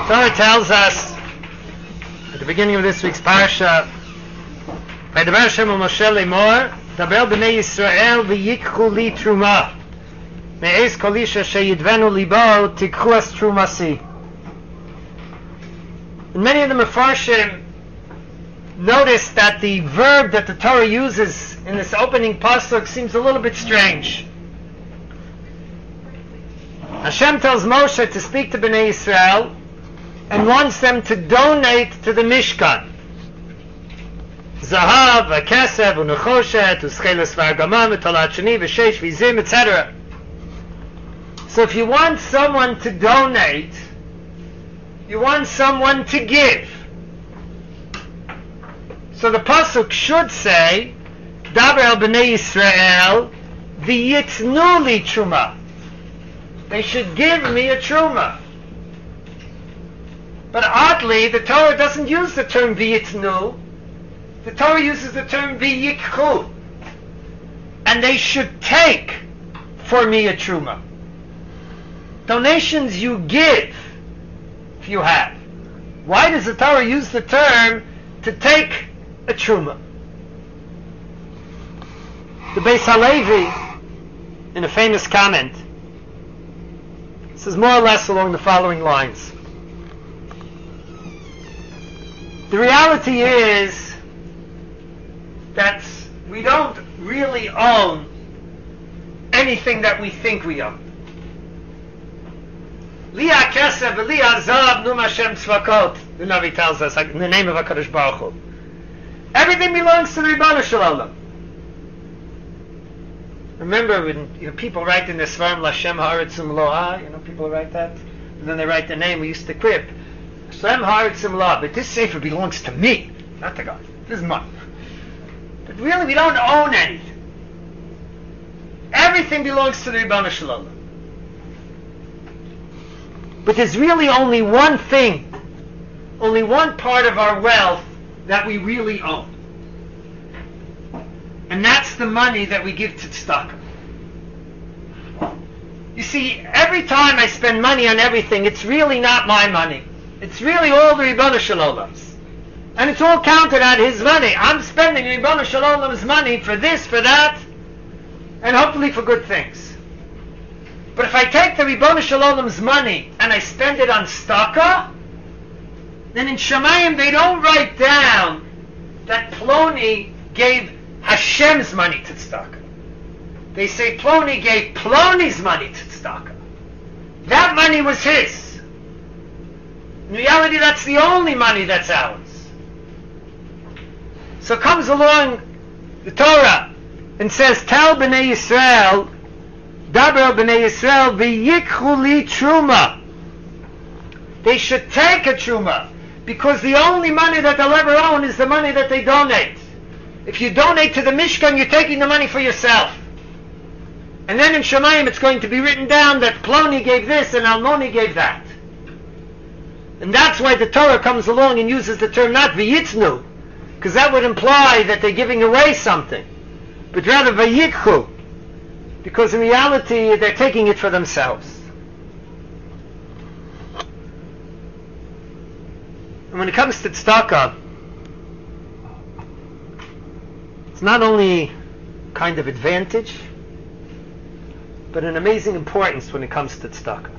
Torah tells us at the beginning of this week's parsha, by the Hashem Moshe Lemor, Daber b'nei Yisrael v'yikchu li truma, me'ez kol isha sheyidvenu libo tikchu as trumasi. And many of the Mefarshim notice that the verb that the Torah uses in this opening pasuk seems a little bit strange. Hashem tells Moshe to speak to Bnei Yisrael and wants them to donate to the Mishkan. Zahav, Kesef, Unechoshet, Uscheles Vargamam, Talat Shani, Veshesh, Vizim, etc. So if you want someone to donate, you want someone to give. So the pasuk should say, Daber el Bnei Yisrael, v'yitnu li truma. They should give me a truma. But oddly, the Torah doesn't use the term v'yitnu. The Torah uses the term v'yikchu. And they should take for me a truma. Donations you give, if you have. Why does the Torah use the term to take a truma? The Beis Halevi, in a famous comment, says more or less along the following lines. The reality is that we don't really own anything that we think we own. Li ha'kesef v'li ha'zahav num Hashem tzvakot, the Navi tells us, in the name of HaKadosh Baruch Hu. Everything belongs to the Ribono Shel Olam. Remember when people write in the Svarim Lashem Haaretz Umloah, people write that, and then they write the name. We used to quip Lashem Haaretz Umloah, but this sefer belongs to me, not to God. This is mine. But really, we don't own anything. Everything belongs to the Ribono Shel Olam. But there's really only one thing, only one part of our wealth that we really own. And that's the money that we give to tzedakah. You see, every time I spend money on everything, it's really not my money. It's really all the Ribono Shel Olam's. And it's all counted on his money. I'm spending Ribono Shel Olam's money for this, for that, and hopefully for good things. But if I take the Ribono Shel Olam's money and I spend it on tzedakah, then in Shemayim they don't write down that Ploni gave Hashem's money to tzedakah. They say Ploni gave Ploni's money to tzedakah. That money was his. In reality, that's the only money that's ours. So comes along the Torah and says, Tell Bnei Yisrael, Daber Bnei Yisrael, v'yikchu li truma. They should take a truma, because the only money that they'll ever own is the money that they donate. If you donate to the Mishkan, you're taking the money for yourself. And then in Shemayim it's going to be written down that Ploni gave this and Almoni gave that. And that's why the Torah comes along and uses the term not v'yitznu, because that would imply that they're giving away something, but rather v'yikchu, because in reality they're taking it for themselves. And when it comes to tzedakah, it's not only kind of advantage, but an amazing importance when it comes to tzedakah.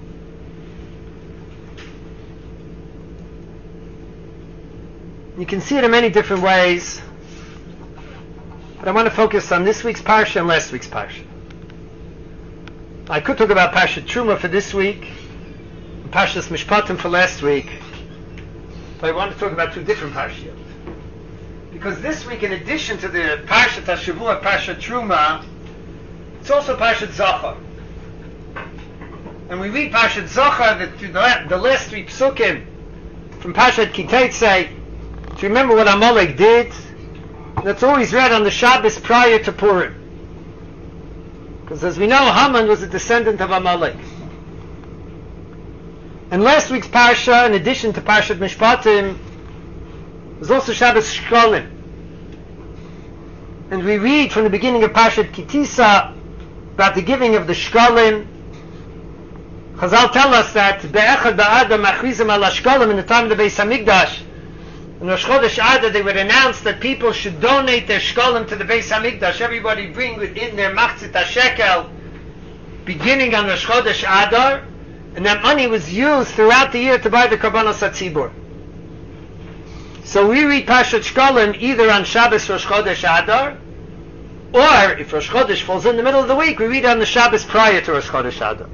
You can see it in many different ways, but I want to focus on this week's parsha and last week's parsha. I could talk about Parshat Truma for this week, and Parshas Mishpatim for last week, but I want to talk about two different parshiyot. Because this week, in addition to the Parshat HaShavua, Parshat Truma, it's also Parshat Zachar. And we read Parshat Zachar, the last three psukim from Parshat Kiteitzei, to remember what Amalek did. That's always read on the Shabbos prior to Purim. Because as we know, Haman was a descendant of Amalek. And last week's Parsha, in addition to Parshat Mishpatim, was also Shabbos Shkolim. And we read from the beginning of Parshat Kitisa about the giving of the Shkolim, Chazal tell us that be'echad ba'adam achrizim al ashkolim in the time of the Beis Hamikdash. In Rosh Chodesh Adar, they would announce that people should donate their shkolim to the Beis Hamikdash. Everybody bring within their machzit shekel, beginning on Rosh Chodesh Adar, and that money was used throughout the year to buy the Karbanos HaTzibur. So we read Parshat Shkolim either on Shabbos Rosh Chodesh Adar, or if Rosh Chodesh falls in the middle of the week, we read it on the Shabbos prior to Rosh Chodesh Adar.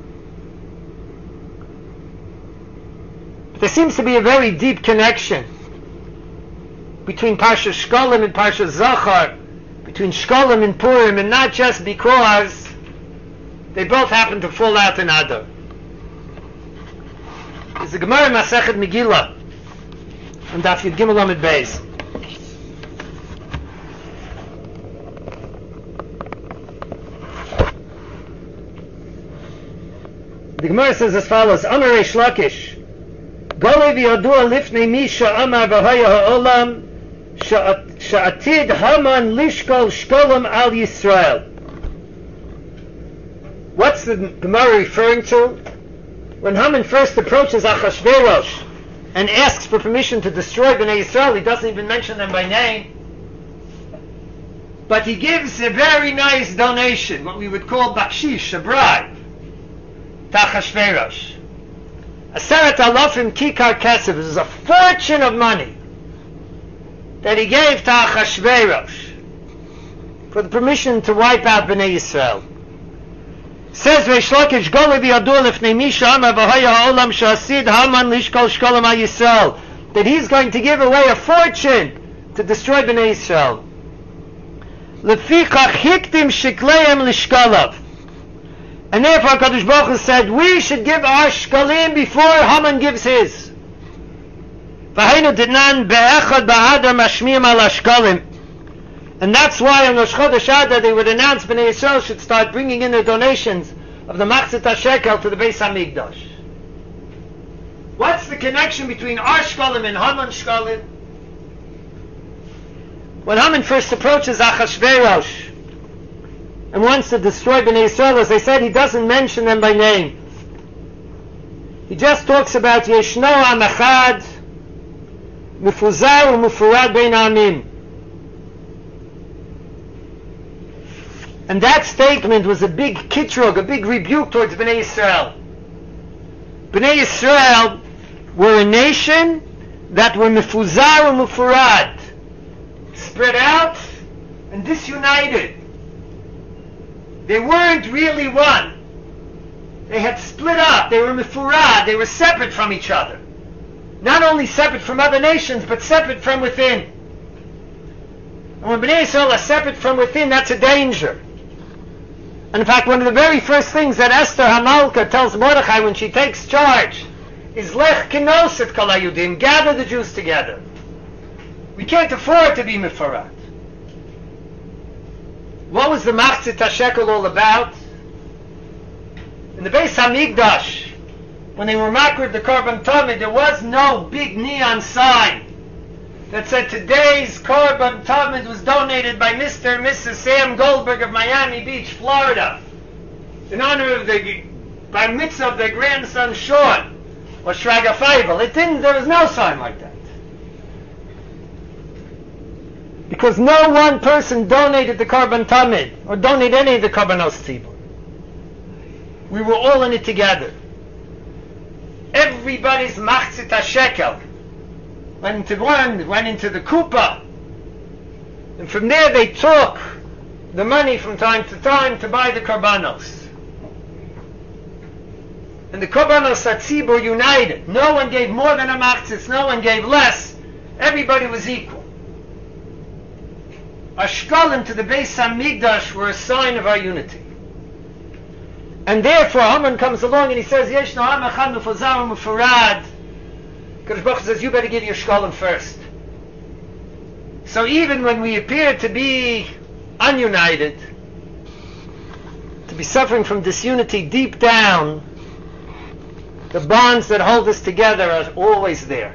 But there seems to be a very deep connection between Parshat Shkolim and Parshat Zachar, between Shkolim and Purim, and not just because they both happen to fall out in Adar. There's a Gemara in Masechet Megillah, and Daf Yud Gimel Amud Beis. The Gemara says as follows: Amar Reish Lakish, Golei v'yodua lifnei mi sha'amar v'haya ha'olam sha'atid Haman lishkol shkolam al Yisrael. What's the Gemara referring to? When Haman first approaches Achashverosh and asks for permission to destroy Bnei Yisrael, he doesn't even mention them by name, but he gives a very nice donation, what we would call bakshish, a bribe, to Achashverosh. Aseret alafim kikar kesef. This is a fortune of money that he gave to Achashverosh for the permission to wipe out Bnei Yisrael. Says Reish Lakish, Golei v'yodua lifnei mi sha'amar v'haya ha'olam sha'asid Haman lishkol shkolam al Yisrael, that he's going to give away a fortune to destroy Bnei Yisrael. Lefichach hiktim shikleim lishkolav. And therefore HaKadosh Baruch Hu said, we should give our shkalim before Haman gives his. V'hainu dinan be'echad ba'adar mashmiim al hashkalim. And that's why on Rosh Chodesh Adar they would announce Bnei Yisrael should start bringing in their donations of the machzit shekel to the Beis Hamikdash. What's the connection between our shkalim and Haman's shkalim? When Haman first approaches Achashverosh and wants to destroy Bnei Yisrael, as I said, he doesn't mention them by name. He just talks about Yeshno Am Echad Mufuzar u'Mufurad Bein Ha'amim. And that statement was a big kitrug, a big rebuke towards Bnei Yisrael. Bnei Yisrael were a nation that were mefuzar and mufurad, spread out and disunited. They weren't really one. They had split up. They were mefurad. They were separate from each other. Not only separate from other nations, but separate from within. And when Bnei Yisrael are separate from within, that's a danger. And in fact, one of the very first things that Esther Hamalka tells Mordechai when she takes charge is Lech Kenoset Kol HaYudim, gather the Jews together. We can't afford to be mefarad. What was the Machzit HaShekel all about? In the Beis Hamikdash, when they were makriv the Korban Tamid, there was no big neon sign that said today's Korban Tamid was donated by Mr. and Mrs. Sam Goldberg of Miami Beach, Florida, in honor of the bar mitzvah of their grandson Sean, or Shraga Feivel. There was no sign like that. Because no one person donated the Korban Tamid, or donated any of the Korbanos Tzibur. We were all in it together. Everybody's Machzit HaShekel went into the Kupa, and from there they took the money from time to time to buy the Korbanos. And the Korbanos HaTzibur united. No one gave more than a machzitz, no one gave less. Everybody was equal. Our shkalim to the Beis Hamikdash were a sign of our unity. And therefore Haman comes along and he says, Yesh no am echad mufuzar u'mufurad. Kadosh Baruch Hu says, you better give your shkalim first. So even when we appear to be ununited, to be suffering from disunity deep down, the bonds that hold us together are always there.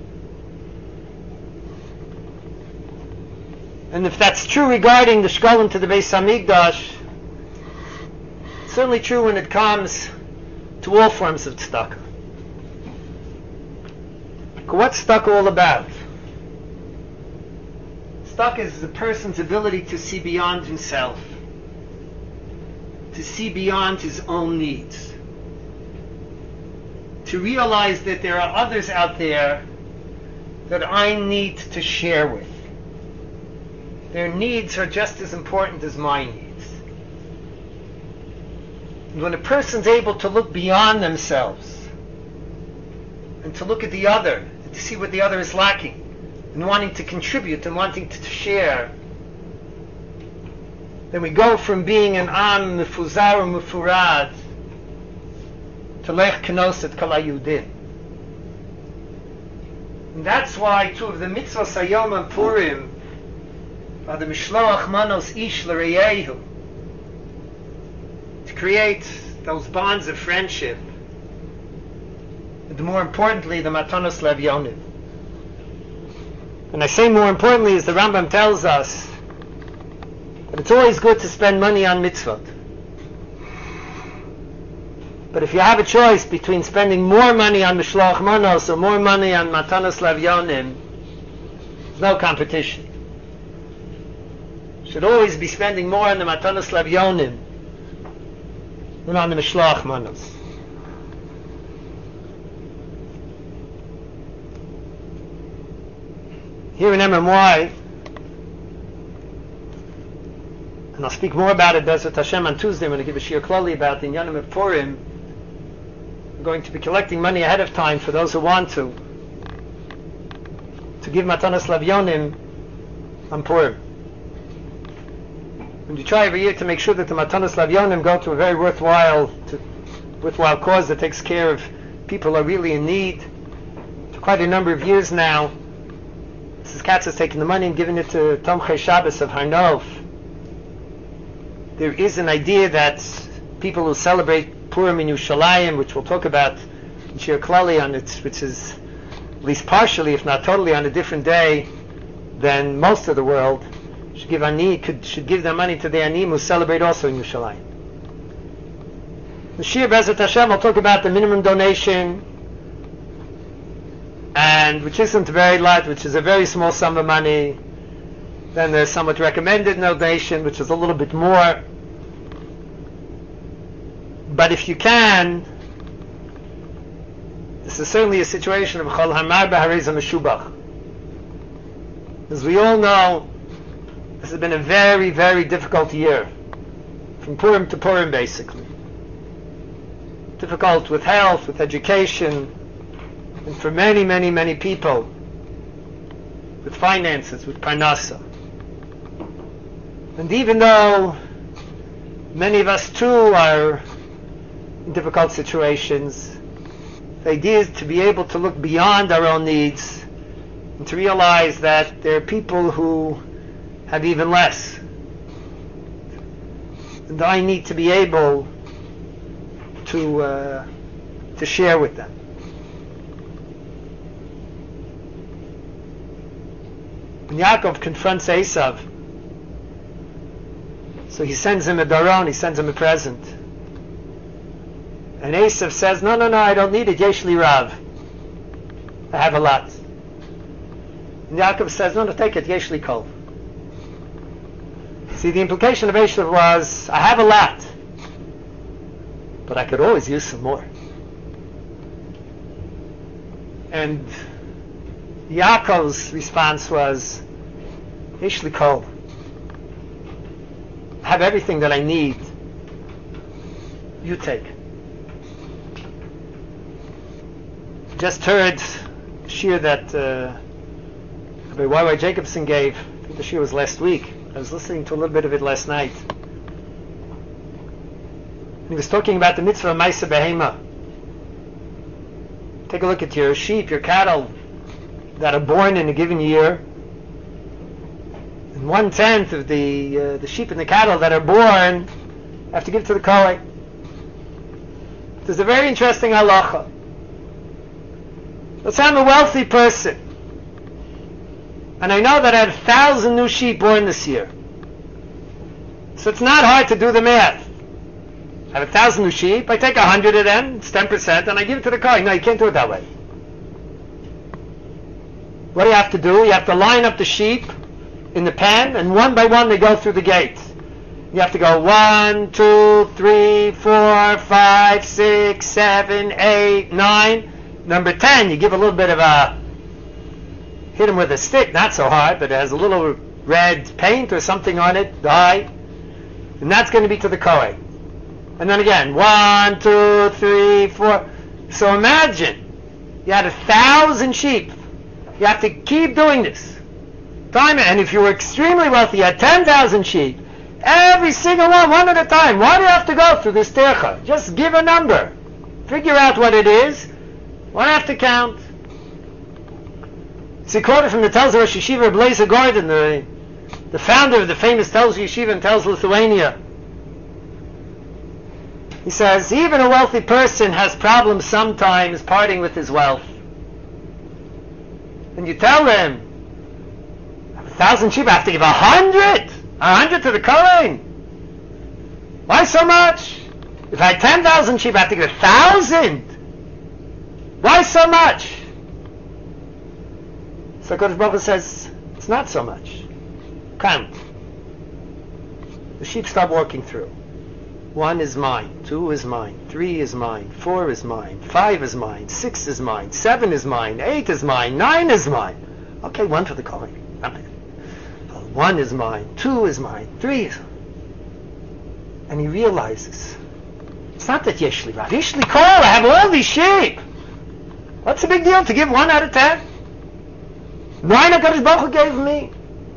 And if that's true regarding the shkalim to the Beis Hamikdash, it's certainly true when it comes to all forms of tzedakah. What's tzedakah all about? Tzedakah is the person's ability to see beyond himself, to see beyond his own needs, to realize that there are others out there that I need to share with. Their needs are just as important as my needs. And when a person's able to look beyond themselves and to look at the other, and to see what the other is lacking, and wanting to contribute and wanting to share, then we go from being an am mefuzar or mefurad to lech kenoset kol hayudim. And that's why two of the mitzvahs hayom and Purim are the mishloach manos ish l'reyehu, to create those bonds of friendship, and more importantly, the matanos levyonim. And I say more importantly, as the Rambam tells us, that it's always good to spend money on mitzvot. But if you have a choice between spending more money on mishloach manos or more money on matanos levyonim, there's no competition. Should always be spending more on the matanos levyonim than on the mishloach manos. Here in MMY, and I'll speak more about it, Bezrat Hashem, on Tuesday. I'm going to give a shiur klali about the Inyanim of Purim. I'm going to be collecting money ahead of time for those who want to give matanos levyonim on Purim. And you try every year to make sure that the matanos levyonim go to a very worthwhile cause that takes care of people who are really in need. For quite a number of years now, Mrs. Katz has taken the money and given it to Tomchei Shabbos of Har Nov. There is an idea that people who celebrate Purim in Yerushalayim, which we'll talk about in shiur klali on it, which is at least partially, if not totally, on a different day than most of the world, should give their money to the Aniyim who celebrate also in Yerushalayim. The shiur Bezrat Hashem will talk about the minimum donation, and which isn't very large, which is a very small sum of money. Then there's somewhat recommended donation, which is a little bit more. But if you can, this is certainly a situation of Chol Hamar B'Hareza Meshubach. As we all know, this has been a very, very difficult year, from Purim to Purim, basically. Difficult with health, with education, and for many, many, many people, with finances, with parnasa. And even though many of us too are in difficult situations, the idea is to be able to look beyond our own needs and to realize that there are people who have even less. And I need to be able to share with them. When Yaakov confronts Esav, so he sends him a daron, he sends him a present. And Esav says, no, I don't need it, yesh li rav. I have a lot. And Yaakov says, no, take it, yesh li kol. See, the implication of Esav was, I have a lot, but I could always use some more. And Yaakov's response was, yesh li kol. I have everything that I need. You take. Just heard a shiur that Rabbi Y.Y. Jacobson gave. I think the shiur was last week. I was listening to a little bit of it last night. He was talking about the mitzvah of Maaseh Behema. Take a look at your sheep, your cattle that are born in a given year. And 1/10 of the sheep and the cattle that are born have to give to the Kohen. There's a very interesting halacha. Let's say I'm a wealthy person, and I know that I had 1,000 new sheep born this year. So it's not hard to do the math. I have 1,000 new sheep, I take 100 of them, it's 10%, and I give it to the Kohen. No, you can't do it that way. What do you have to do? You have to line up the sheep in the pen, and one by one they go through the gate. You have to go 1, 2, 3, 4, 5, 6, 7, 8, 9. Number 10, you give a little bit of a, hit him with a stick, not so hard, but it has a little red paint or something on it, dye, and that's going to be to the Kohen. And then again, 1, 2, 3, 4. So imagine, you had 1,000 sheep. You have to keep doing this. Time it. And if you were extremely wealthy, you had 10,000 sheep. Every single one at a time. Why do you have to go through this tercha? Just give a number. Figure out what it is. Why do you have to count? It's a quote from the Telz Rosh Yeshiva Blazer Gordon, the founder of the famous Telz Yeshiva in Telz, Lithuania. He says, even a wealthy person has problems sometimes parting with his wealth. And you tell him, I have 1,000 sheep, I have to give 100 to the Kohen. Why so much? If I had 10,000 sheep, I have to give 1,000. Why so much? So Kodesh Baruch Hu says, it's not so much. Count. The sheep start walking through. 1 is mine, 2 is mine, 3 is mine, 4 is mine, 5 is mine, 6 is mine, 7 is mine, 8 is mine, 9 is mine. Okay, 1 for the Kohen. 1 is mine, 2 is mine, 3 is mine. And he realizes, it's not that Yeshli Rav. Yeshli Kol, I have all these sheep. What's the big deal to give 1 out of 10? 9 HaKadosh Baruch Hu gave me.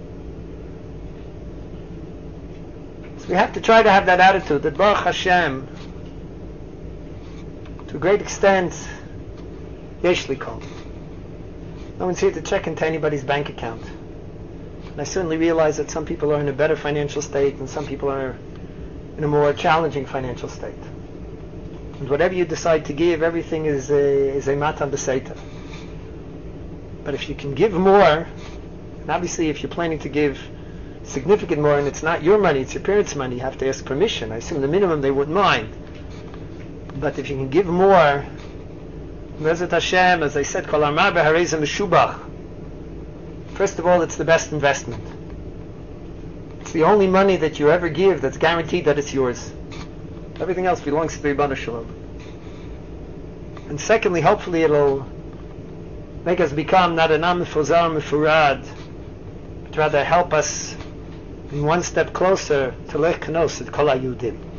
So we have to try to have that attitude that Baruch Hashem, to a great extent, Yeshli Kol. No one's here to check into anybody's bank account. And I certainly realize that some people are in a better financial state and some people are in a more challenging financial state. And whatever you decide to give, everything is a matan b'seita. But if you can give more, and obviously if you're planning to give significant more and it's not your money, it's your parents' money, you have to ask permission. I assume the minimum they wouldn't mind. But if you can give more, Bezat Hashem, as I said, Kol Amar B'Harei Meshubach. First of all, it's the best investment. It's the only money that you ever give that's guaranteed that it's yours. Everything else belongs to the Ribono Shel Olam. And secondly, hopefully it'll make us become not an Am Mefuzar Mefurad, but rather help us in one step closer to Lech Kanos at Kol HaYudim.